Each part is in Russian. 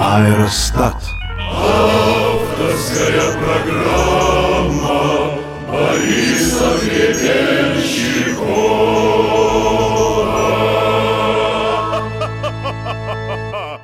Аэростат. Авторская программа Бориса Гребенщикова.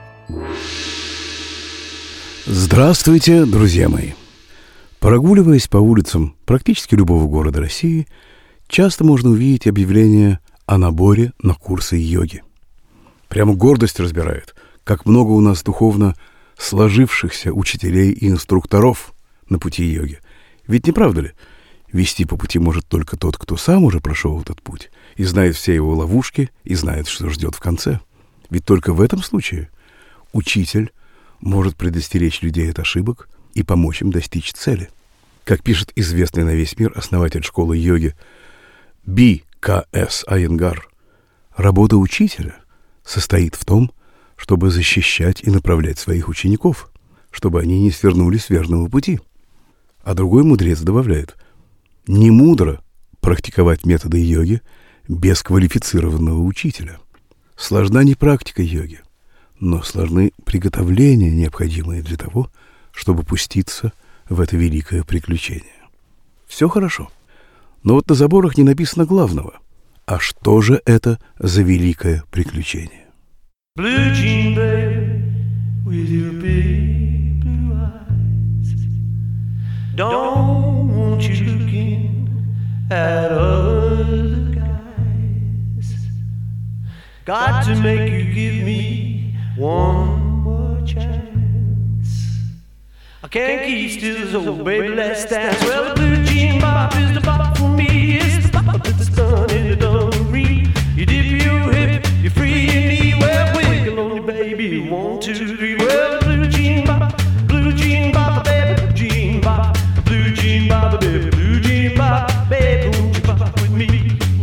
Здравствуйте, друзья мои! Прогуливаясь по улицам практически любого города России, часто можно увидеть объявление о наборе на курсы йоги. Прямо гордость разбирает, как много у нас духовно сложившихся учителей и инструкторов на пути йоги. Ведь не правда ли? Вести по пути может только тот, кто сам уже прошел этот путь и знает все его ловушки и знает, что ждет в конце. Ведь только в этом случае учитель может предостеречь людей от ошибок и помочь им достичь цели. Как пишет известный на весь мир основатель школы йоги B.K.S. Айенгар, работа учителя состоит в том, чтобы защищать и направлять своих учеников, чтобы они не свернули с верного пути. А другой мудрец добавляет: не мудро практиковать методы йоги без квалифицированного учителя. Сложна не практика йоги, но сложны приготовления, необходимые для того, чтобы пуститься в это великое приключение. Все хорошо, но вот на заборах не написано главного. А что же это за великое приключение? Blue jean babe with your big blue eyes, don't want you looking at other guys. Got to make you give me one more chance. I can't keep still, so baby, let's dance. Well, the blue jean bop is the bop for me. It's the bop that's done in the dungaree. You dip your hip, you free your knee. Well, wiggle on your baby, 1, 2, 3. Well, the blue jean bop, baby, blue jean bop, baby, blue jean bop, baby, won't you bop with me?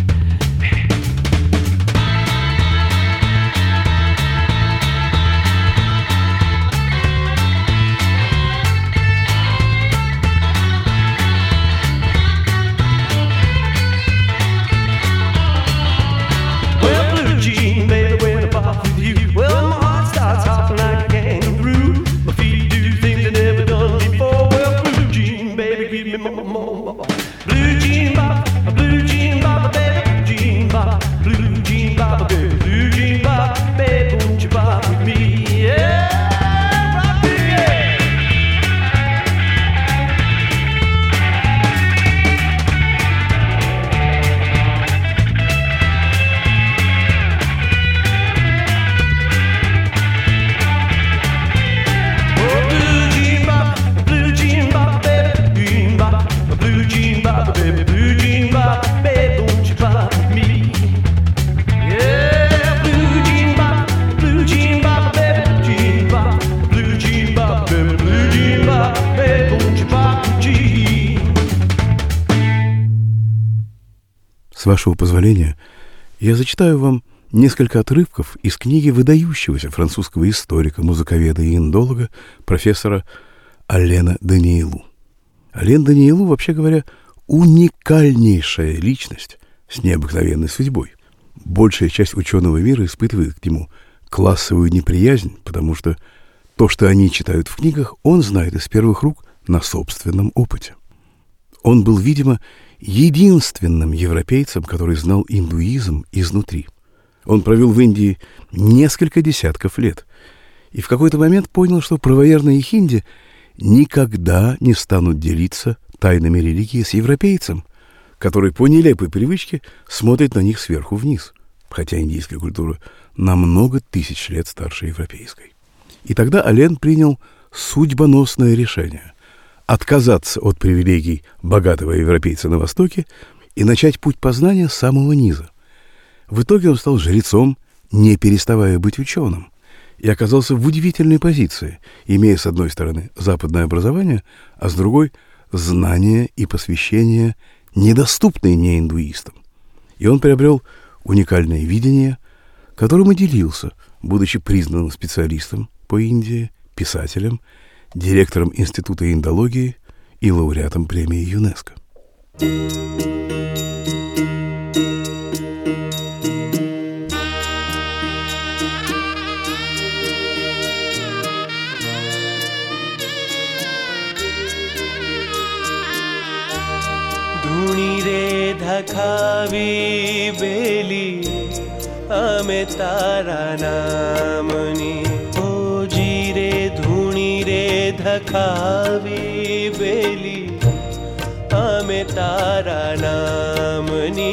С вашего позволения, я зачитаю вам несколько отрывков из книги выдающегося французского историка, музыковеда и индолога профессора Алена Даниэлу. Ален Даниэлу, вообще говоря, уникальнейшая личность с необыкновенной судьбой. Большая часть ученого мира испытывает к нему классовую неприязнь, потому что то, что они читают в книгах, он знает из первых рук на собственном опыте. Он был, видимо, единственным европейцем, который знал индуизм изнутри. Он провел в Индии несколько десятков лет и в какой-то момент понял, что правоверные хинди никогда не станут делиться тайнами религии с европейцем, который по нелепой привычке смотрит на них сверху вниз, хотя индийская культура на много тысяч лет старше европейской. И тогда Ален принял судьбоносное решение – отказаться от привилегий богатого европейца на Востоке и начать путь познания с самого низа. В итоге он стал жрецом, не переставая быть ученым, и оказался в удивительной позиции, имея с одной стороны западное образование, а с другой – знания и посвящение, недоступные неиндуистам. И он приобрел уникальное видение, которым и делился, будучи признанным специалистом по Индии, писателем, директором Института индологии и лауреатом премии ЮНЕСКО. बेली अमे तारा नामनी ओ जी रे धूणी रे धखावी बेली अमे तारा नामनी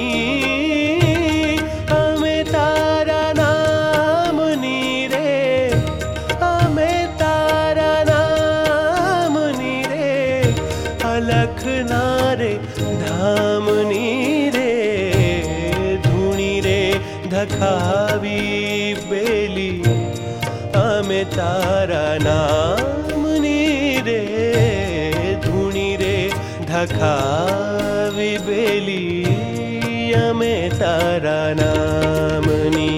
अमे तारा नामनी रे अमे तारा नामनी रे अलख नारे धामनी रे धूणी रे धखावी बेली अमे तारा नामनी रे धूणी रे धखावी बेली अमे तारा नामनी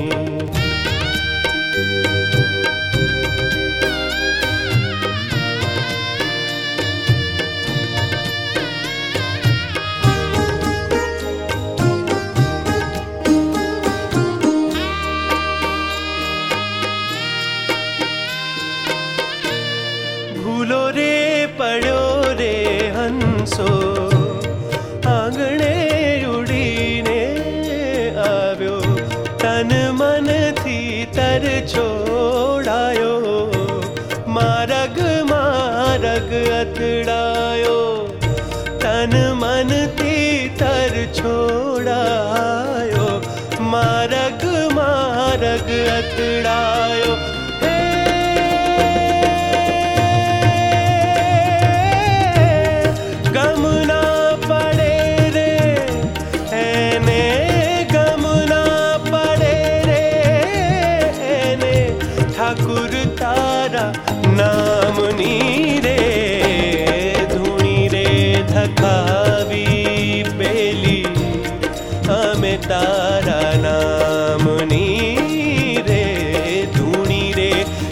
भूलो रे पड़ो रे हंसो आंगणे उड़ीने आव्यो तन मन थी तर छोड़ायो मारग मारग अतड़ायो तन मन थी तर छोड़ायो मारग मारग अतड़ायो ठाकुर तारा नामनी रे धूणी रे धखावी बेली अमे तारा नामनी रे धूणी रे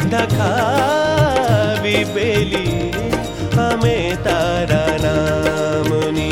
धखावी बेली अमे तारा नामनी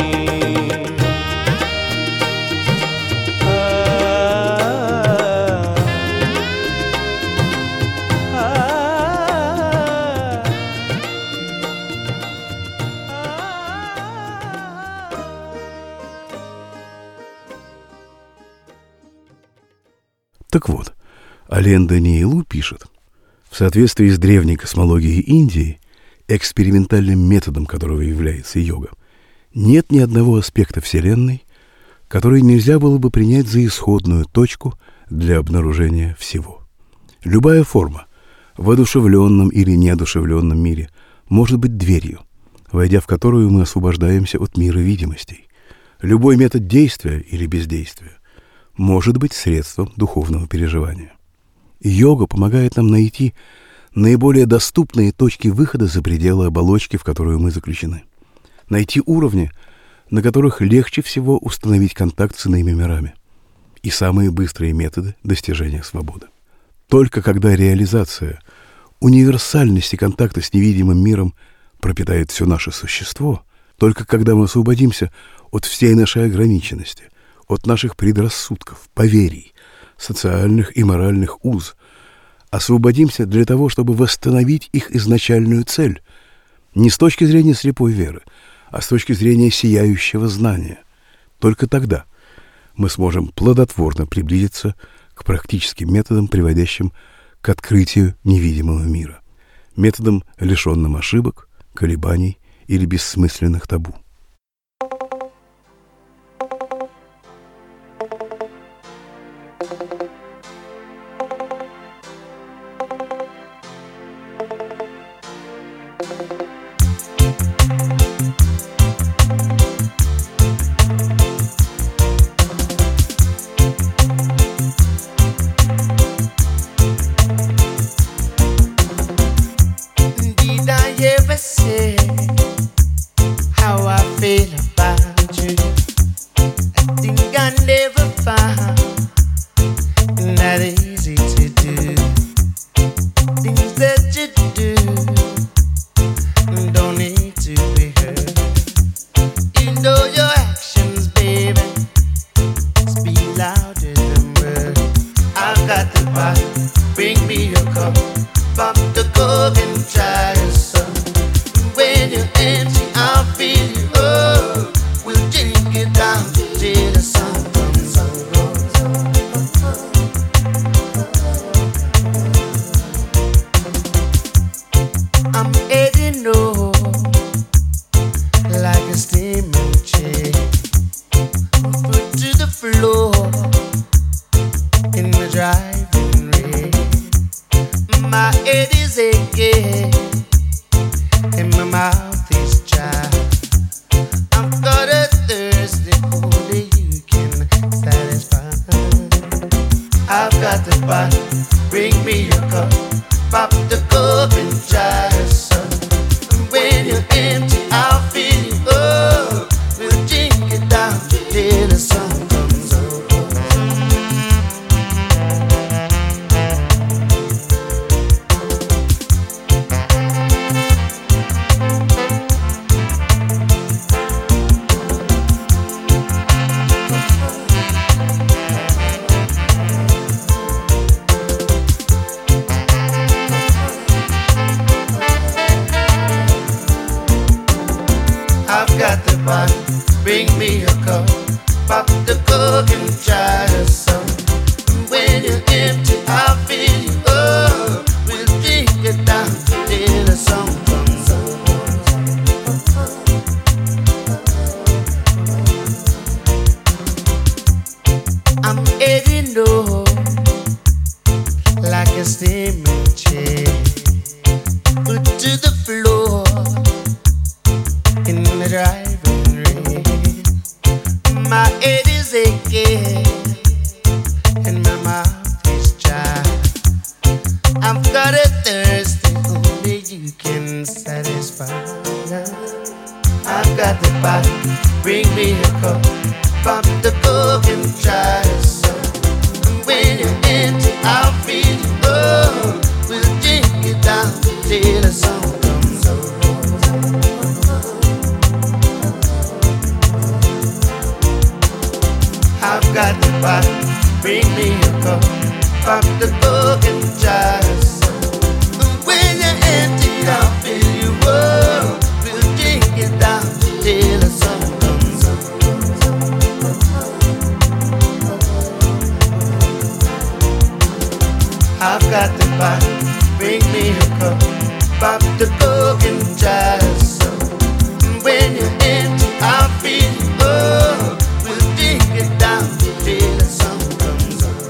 Так вот, Ален Даниэлу пишет: в соответствии с древней космологией Индии, экспериментальным методом которого является йога, нет ни одного аспекта Вселенной, который нельзя было бы принять за исходную точку для обнаружения всего. Любая форма в одушевленном или неодушевленном мире может быть дверью, войдя в которую мы освобождаемся от мира видимостей. Любой метод действия или бездействия может быть средством духовного переживания. Йога помогает нам найти наиболее доступные точки выхода за пределы оболочки, в которую мы заключены. Найти уровни, на которых легче всего установить контакт с иными мирами. И самые быстрые методы достижения свободы. Только когда реализация универсальности контакта с невидимым миром пропитает все наше существо, только когда мы освободимся от всей нашей ограниченности, от наших предрассудков, поверий, социальных и моральных уз, освободимся для того, чтобы восстановить их изначальную цель, не с точки зрения слепой веры, а с точки зрения сияющего знания. Только тогда мы сможем плодотворно приблизиться к практическим методам, приводящим к открытию невидимого мира, методам, лишенным ошибок, колебаний или бессмысленных табу. Bring me a cup, pop the cork and try your son. When you're empty, I'll fill you up. We'll drink it down to the sun. is aching and my mouth is dry. I've got a thirst that only you can satisfy. I've got the pot, bring me a cup, pop the cork and try some. When you're empty, I'll fill you up. We'll drink it down till the sun comes up. I've got the pot, bring me a cup, pop the cork and try some. When you're empty, I'll fill you up. We'll drink it down till the sun comes up. I'm heading north like a steaming chair, put to the floor in the driving rain. My head is aching and my mouth is dry. I've got a thirst that only you can satisfy. I've got the pot, bring me a cup, pop the cork and try some. When you're empty, I'll fill you up. We'll drink it down till the sun comes up. I've got the pot, bring me a cup, pop the cork and try some. When you're empty, I'll fill you up. We'll drink it down till the sun comes up. I've got the pot, bring me a cup, pop the cork and try some. When you're empty, I'll fill you up. We'll drink it down till the sun comes up.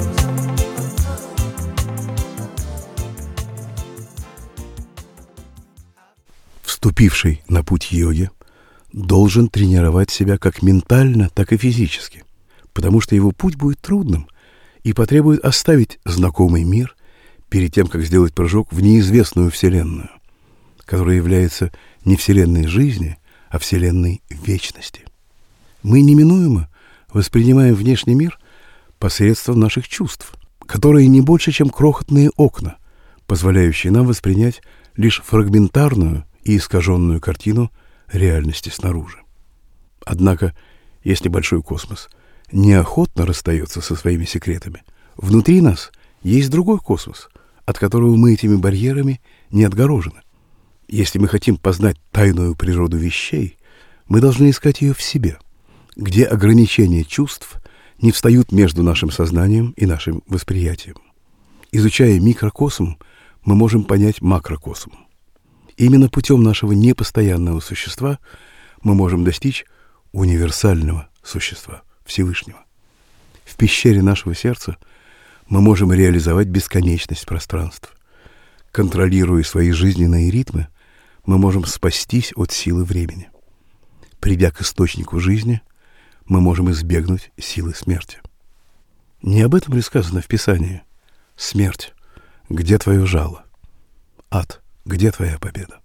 Вступивший на путь йоги должен тренировать себя как ментально, так и физически, потому что его путь будет трудным и потребует оставить знакомый мир перед тем, как сделать прыжок в неизвестную вселенную, которая является не вселенной жизни, а вселенной вечности. Мы неминуемо воспринимаем внешний мир посредством наших чувств, которые не больше, чем крохотные окна, позволяющие нам воспринять лишь фрагментарную и искаженную картину реальности снаружи. Однако, если большой космос неохотно расстается со своими секретами, внутри нас есть другой космос, от которого мы этими барьерами не отгорожены. Если мы хотим познать тайную природу вещей, мы должны искать ее в себе, где ограничения чувств не встают между нашим сознанием и нашим восприятием. Изучая микрокосм, мы можем понять макрокосм. Именно путем нашего непостоянного существа мы можем достичь универсального существа, Всевышнего. В пещере нашего сердца мы можем реализовать бесконечность пространств. Контролируя свои жизненные ритмы, мы можем спастись от силы времени. Придя к источнику жизни, мы можем избегнуть силы смерти. Не об этом ли сказано в Писании? Смерть, где твое жало? Ад, где твоя победа?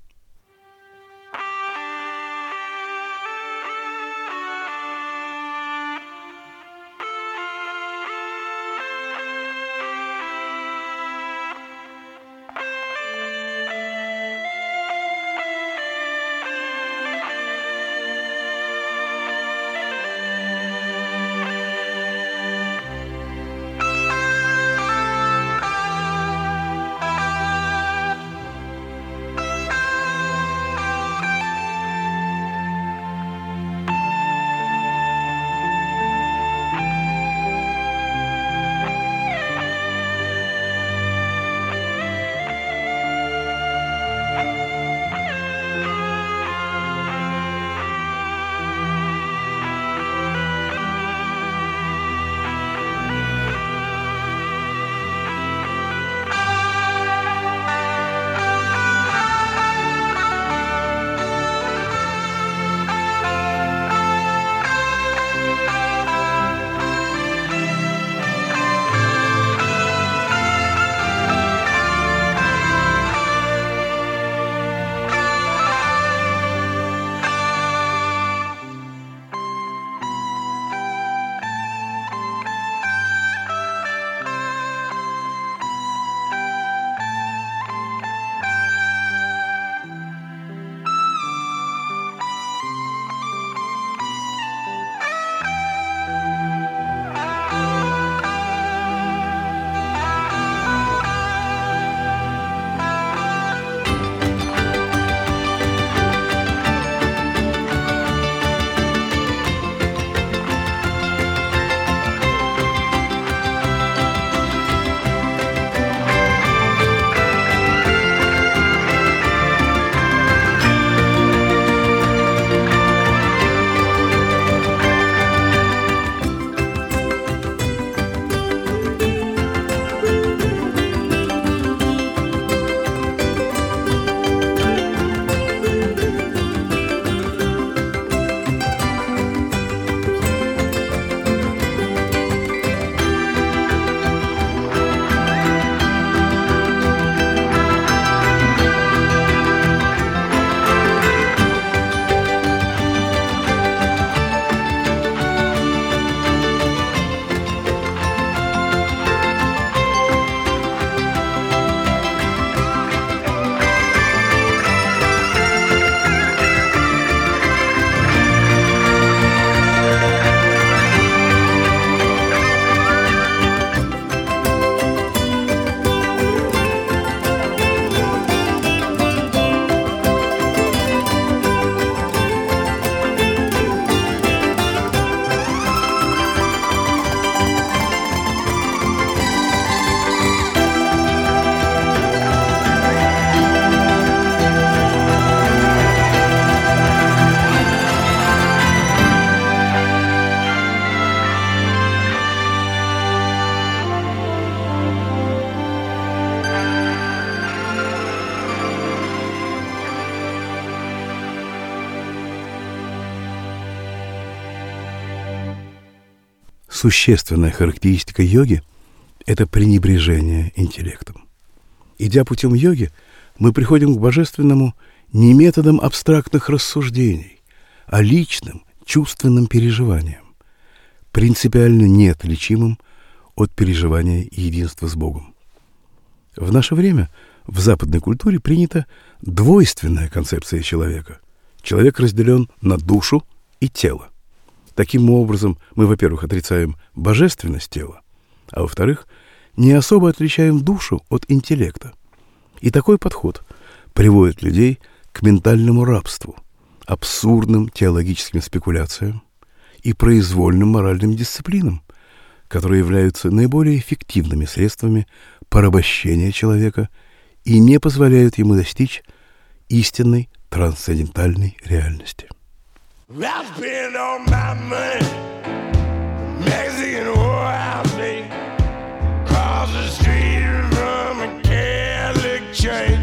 существенная характеристика йоги – это пренебрежение интеллектом. Идя путем йоги, мы приходим к божественному не методом абстрактных рассуждений, а личным, чувственным переживанием, принципиально неотличимым от переживания единства с Богом. В наше время в западной культуре принята двойственная концепция человека. Человек разделен на душу и тело. Таким образом, мы, во-первых, отрицаем божественность тела, а во-вторых, не особо отличаем душу от интеллекта. И такой подход приводит людей к ментальному рабству, абсурдным теологическим спекуляциям и произвольным моральным дисциплинам, которые являются наиболее эффективными средствами порабощения человека и не позволяют ему достичь истинной трансцендентальной реальности. I spend all my money, Mexican whorehouse, baby, across the street from a Catholic church.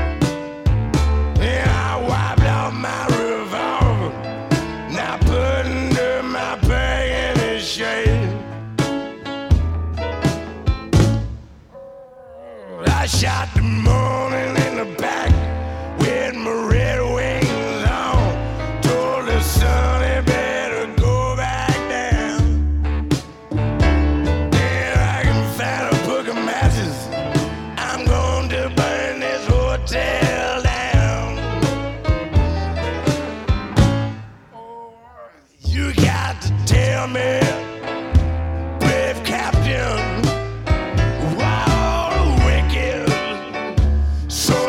And I wiped out my revolver, now put under my bag in his shirt. I shot the morning in the back with my red wings on. Told the sun he better go back down. Then I can find a book of matches. I'm going to burn this hotel down. You got to tell me, brave captain, why all the wicked so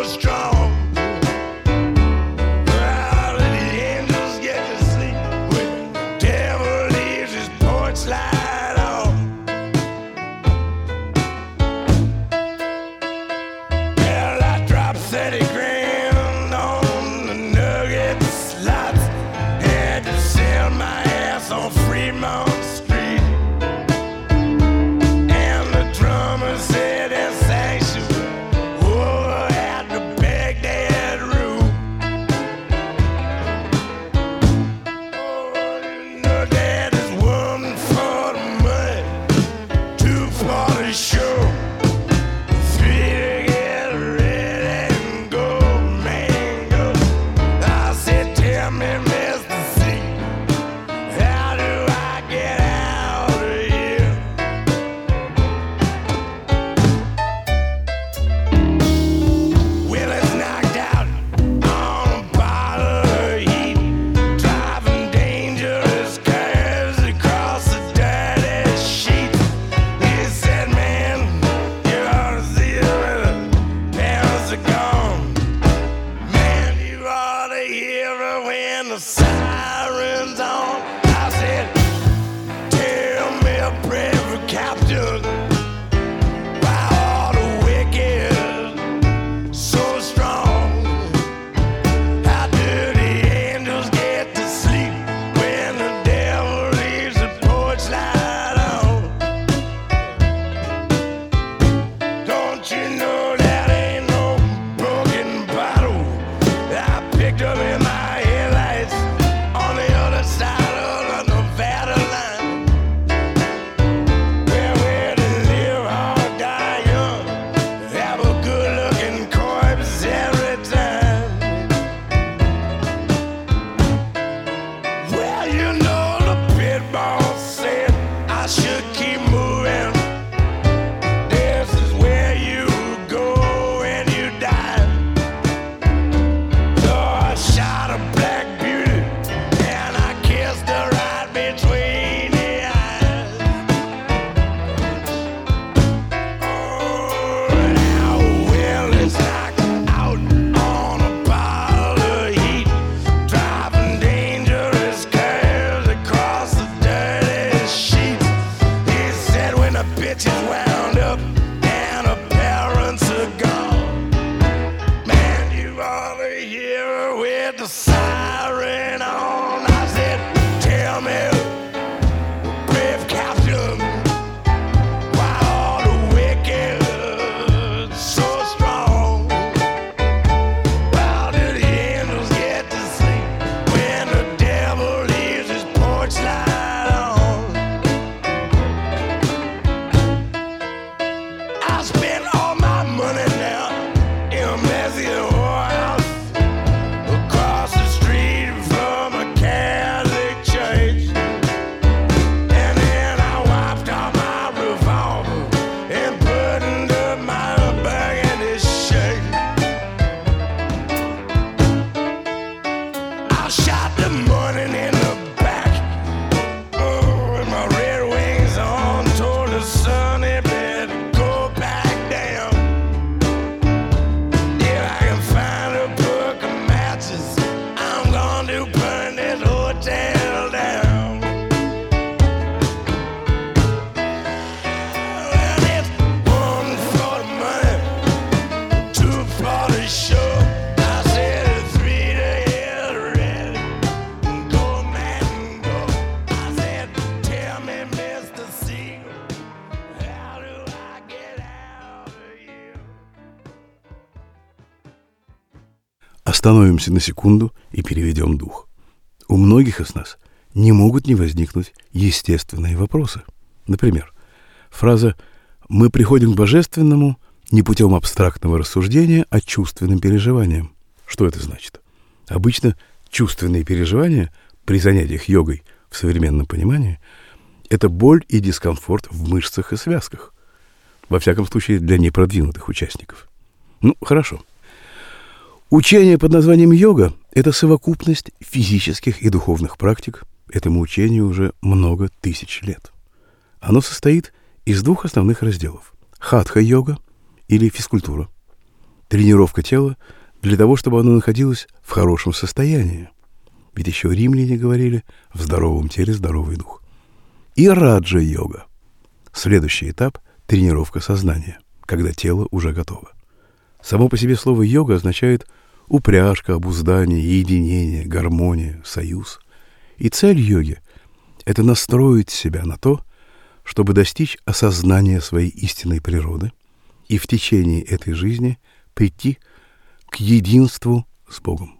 spent all my money now in a messy whorehouse across the street from a Catholic church. And then I wiped out my revolver and buttoned up my burgundy shirt. I shot the morning in the back with my red wings on, told the sun it better go back down. If I can find a book of matches, I'm going to burn this hotel down. Well, it's one for the money, two for the show. I said three to get ready, go man and go. I said, tell me, Mr. Siegel, how do I get out of here? Остановимся на секунду и переведем дух. У многих из нас не могут не возникнуть естественные вопросы. Например, фраза «мы приходим к божественному не путем абстрактного рассуждения, а чувственным переживанием». Что это значит? Обычно чувственные переживания при занятиях йогой в современном понимании – это боль и дискомфорт в мышцах и связках. Во всяком случае, для непродвинутых участников. Ну, хорошо. Учение под названием йога – это совокупность физических и духовных практик. Этому учению уже много тысяч лет. Оно состоит из двух основных разделов – хатха-йога или физкультура. Тренировка тела для того, чтобы оно находилось в хорошем состоянии. Ведь еще римляне говорили «в здоровом теле здоровый дух». И раджа-йога. Следующий этап – тренировка сознания, когда тело уже готово. Само по себе слово «йога» означает упряжка, обуздание, единение, гармония, союз. И цель йоги – это настроить себя на то, чтобы достичь осознания своей истинной природы и в течение этой жизни прийти к единству с Богом.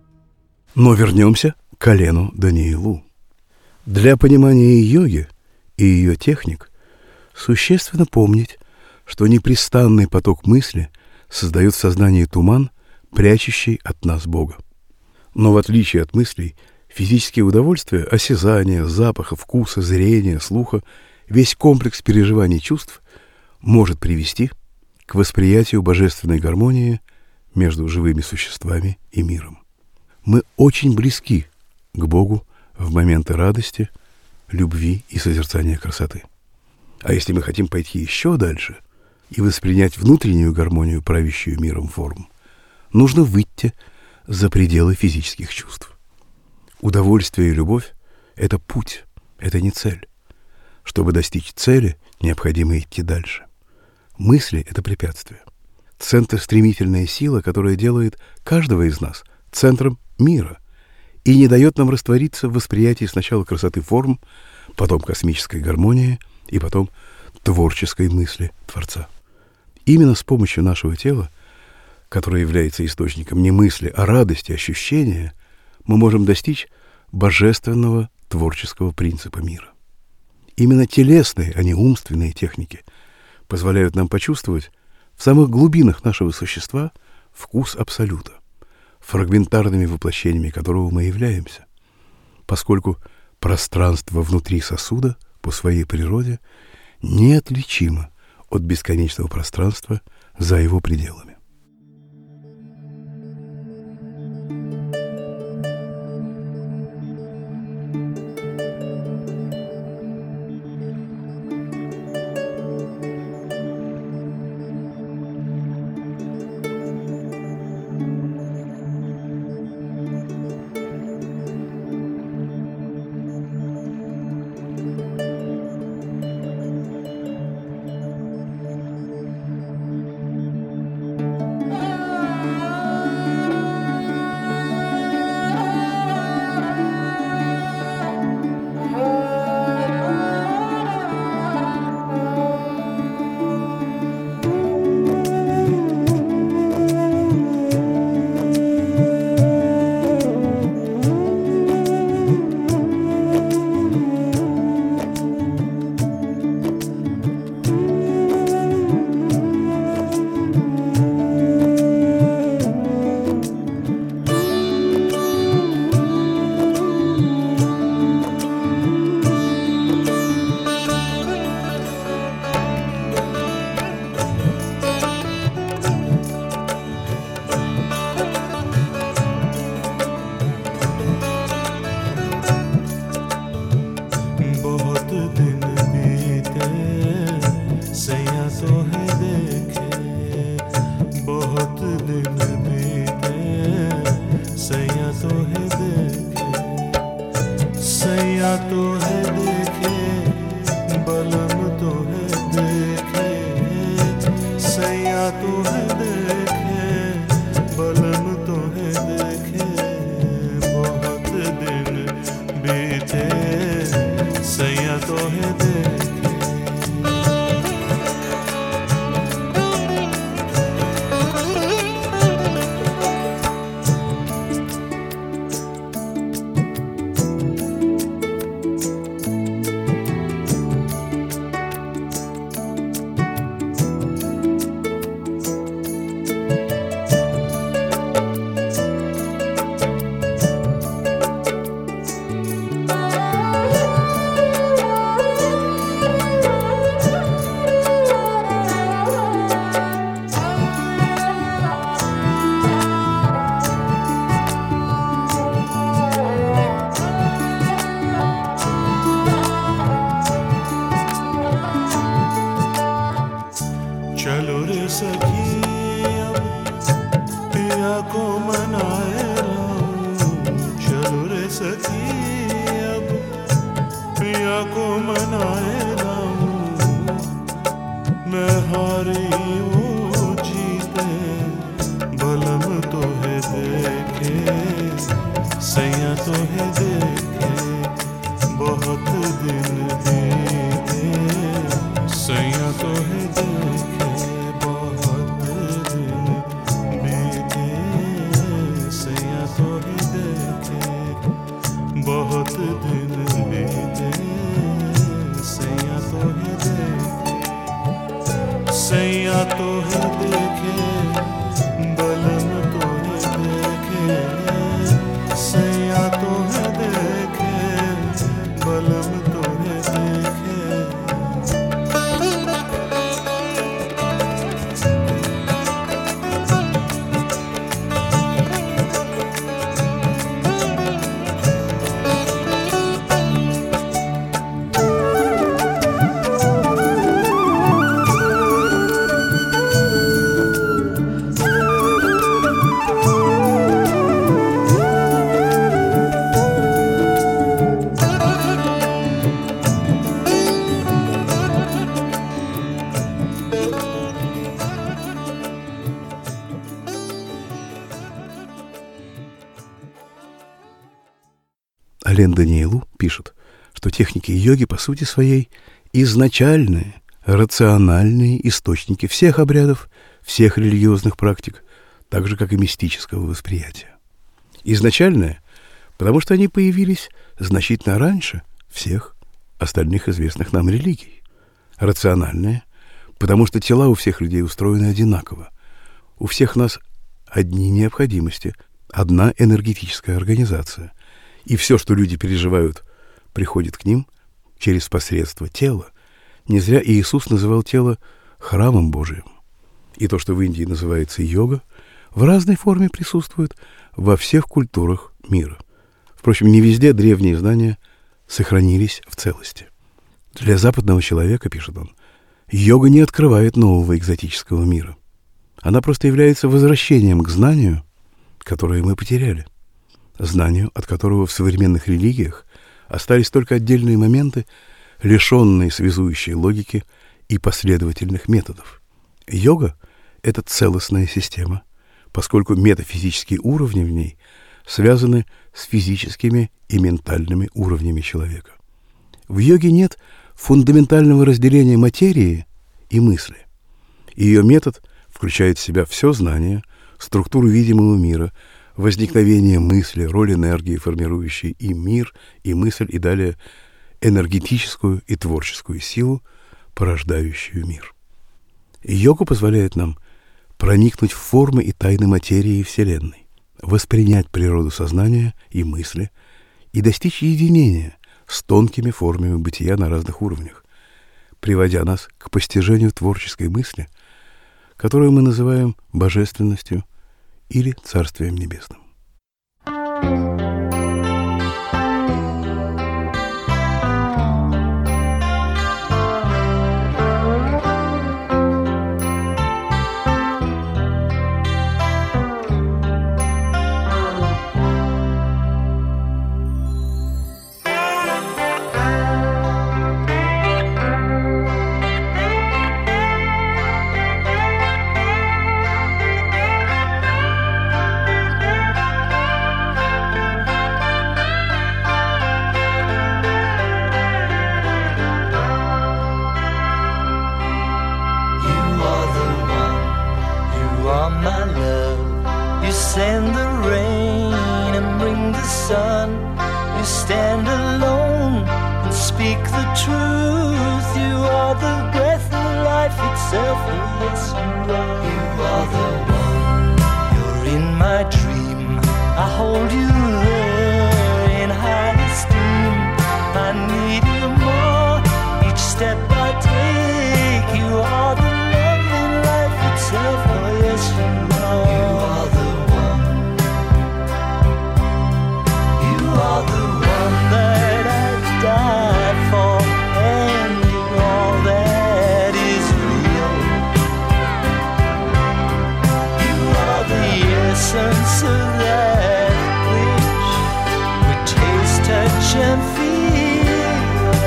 Но вернемся к Алену Даниэлу. Для понимания йоги и ее техник существенно помнить, что непрестанный поток мысли создает в сознании туман, прячущий от нас Бога. Но в отличие от мыслей, физические удовольствия, осязания, запаха, вкуса, зрения, слуха, весь комплекс переживаний чувств может привести к восприятию божественной гармонии между живыми существами и миром. Мы очень близки к Богу в моменты радости, любви и созерцания красоты. А если мы хотим пойти еще дальше и воспринять внутреннюю гармонию, правящую миром форм, нужно выйти за пределы физических чувств. Удовольствие и любовь — это путь, это не цель. Чтобы достичь цели, необходимо идти дальше. Мысли — это препятствие. Центр — стремительная сила, которая делает каждого из нас центром мира и не дает нам раствориться в восприятии сначала красоты форм, потом космической гармонии и потом творческой мысли Творца. Именно с помощью нашего тела, которое является источником не мысли, а радости, ощущения, мы можем достичь божественного творческого принципа мира. Именно телесные, а не умственные техники позволяют нам почувствовать в самых глубинах нашего существа вкус Абсолюта, фрагментарными воплощениями которого мы являемся, поскольку пространство внутри сосуда по своей природе неотличимо от бесконечного пространства за его пределами. सैया तो है देखे बहुत सैया तो है देखे बलम तो है देखे सैया तो है देखे बलम तो है देखे Ален Даниэлу пишет, что техники йоги по сути своей изначальные, рациональные источники всех обрядов, всех религиозных практик, так же, как и мистического восприятия. Изначальные, потому что они появились значительно раньше всех остальных известных нам религий. Рациональные, потому что тела у всех людей устроены одинаково. У всех нас одни необходимости, одна энергетическая организация. И все, что люди переживают, приходит к ним через посредство тела. Не зря Иисус называл тело храмом Божиим. И то, что в Индии называется йога, в разной форме присутствует во всех культурах мира. Впрочем, не везде древние знания сохранились в целости. Для западного человека, пишет он, йога не открывает нового экзотического мира. Она просто является возвращением к знанию, которое мы потеряли. Знанию, от которого в современных религиях остались только отдельные моменты, лишенные связующей логики и последовательных методов. Йога — это целостная система, поскольку метафизические уровни в ней связаны с физическими и ментальными уровнями человека. В йоге нет фундаментального разделения материи и мысли. Ее метод включает в себя все знание, структуру видимого мира, возникновение мысли, роль энергии, формирующей и мир, и мысль, и далее энергетическую и творческую силу, порождающую мир. Йога позволяет нам проникнуть в формы и тайны материи и Вселенной, воспринять природу сознания и мысли и достичь единения с тонкими формами бытия на разных уровнях, приводя нас к постижению творческой мысли, которую мы называем божественностью или Царствием Небесным. Send the rain and bring the sun. You stand alone and speak the truth. You are the breath of life itself. Yes, you are. You are the one. You're in my dream. I hold you there in high esteem. I need you more each step I take. You are the love in life itself. Oh, yes, you are. You are the one that I died for, and you're all that is real. You are the essence of that which we taste, touch, and feel.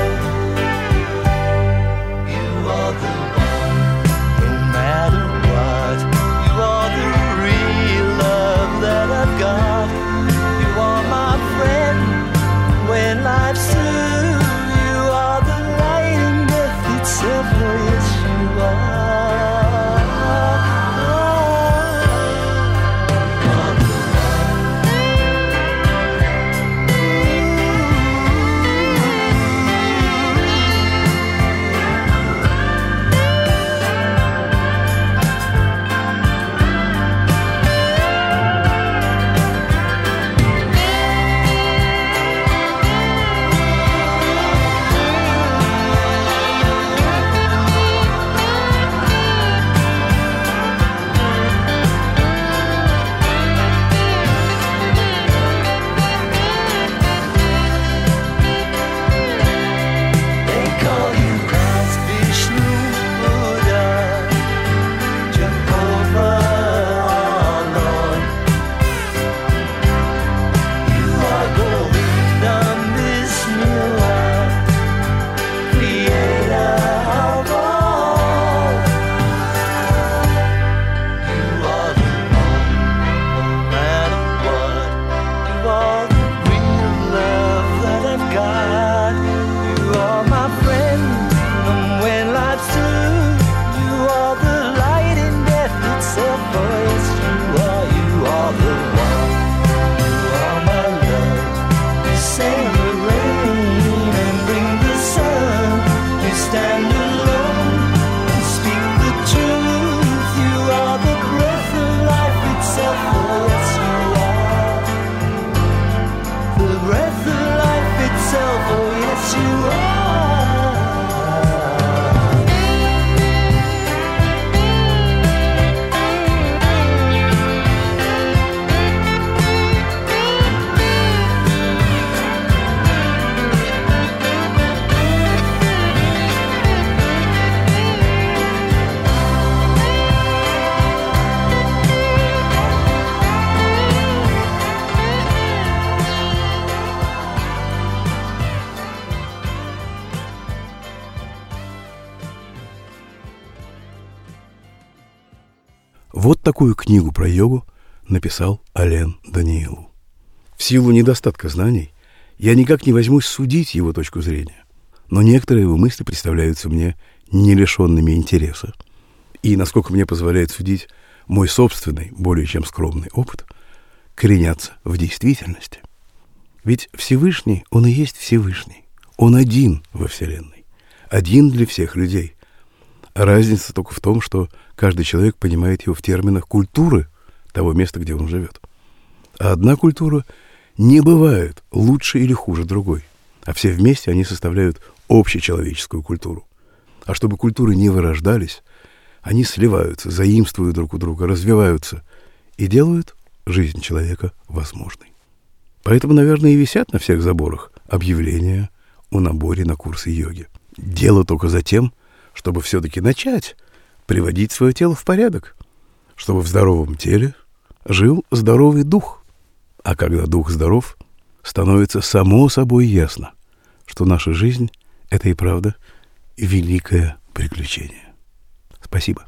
You are the one, no matter what. You are the real love that I've got. You are my friend when life's through. You are the light in death itself. Oh, yes, you are. Вот такую книгу про йогу написал Ален Даниэлу. В силу недостатка знаний я никак не возьмусь судить его точку зрения, но некоторые его мысли представляются мне не лишенными интереса. И, насколько мне позволяет судить мой собственный, более чем скромный опыт, коренятся в действительности. Ведь Всевышний, Он и есть Всевышний. Он один во Вселенной, один для всех людей. Разница только в том, что каждый человек понимает его в терминах культуры того места, где он живет. А одна культура не бывает лучше или хуже другой, а все вместе они составляют общечеловеческую культуру. А чтобы культуры не вырождались, они сливаются, заимствуют друг у друга, развиваются и делают жизнь человека возможной. Поэтому, наверное, и висят на всех заборах объявления о наборе на курсы йоги. Дело только за тем, чтобы все-таки начать приводить свое тело в порядок, чтобы в здоровом теле жил здоровый дух. А когда дух здоров, становится само собой ясно, что наша жизнь — это и правда великое приключение. Спасибо.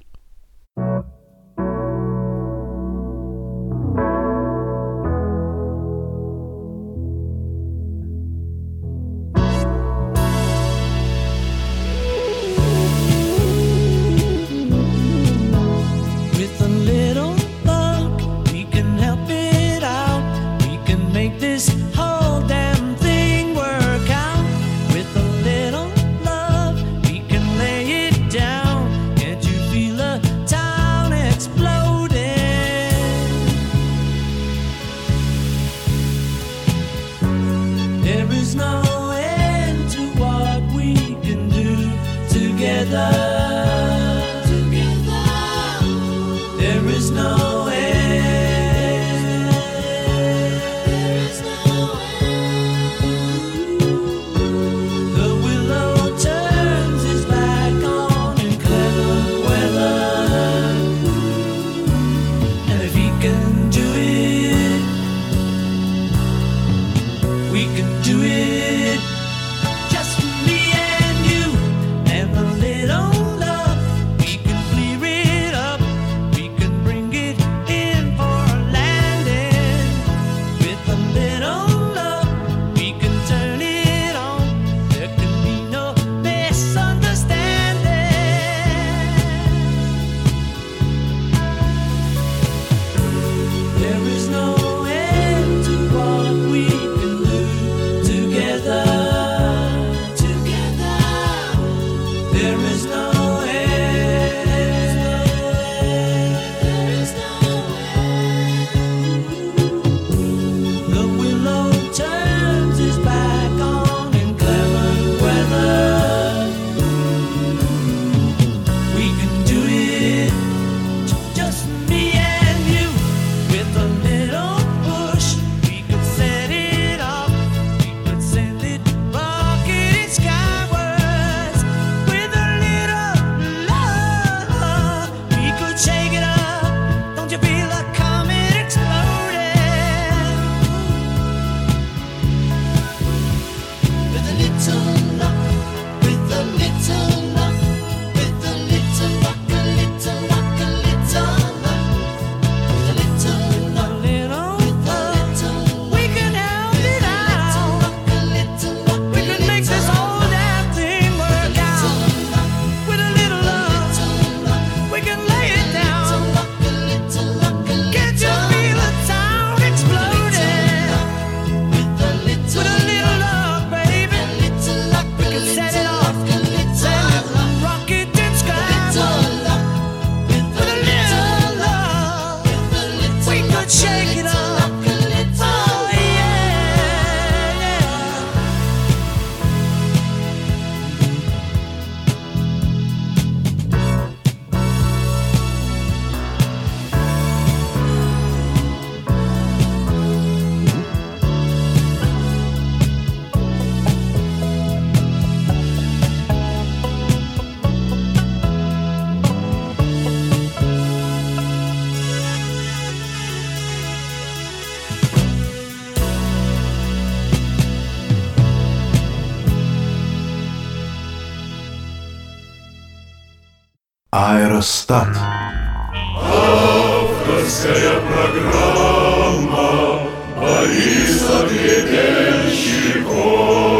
Аэростат. Авторская программа Бориса Гребенщикова.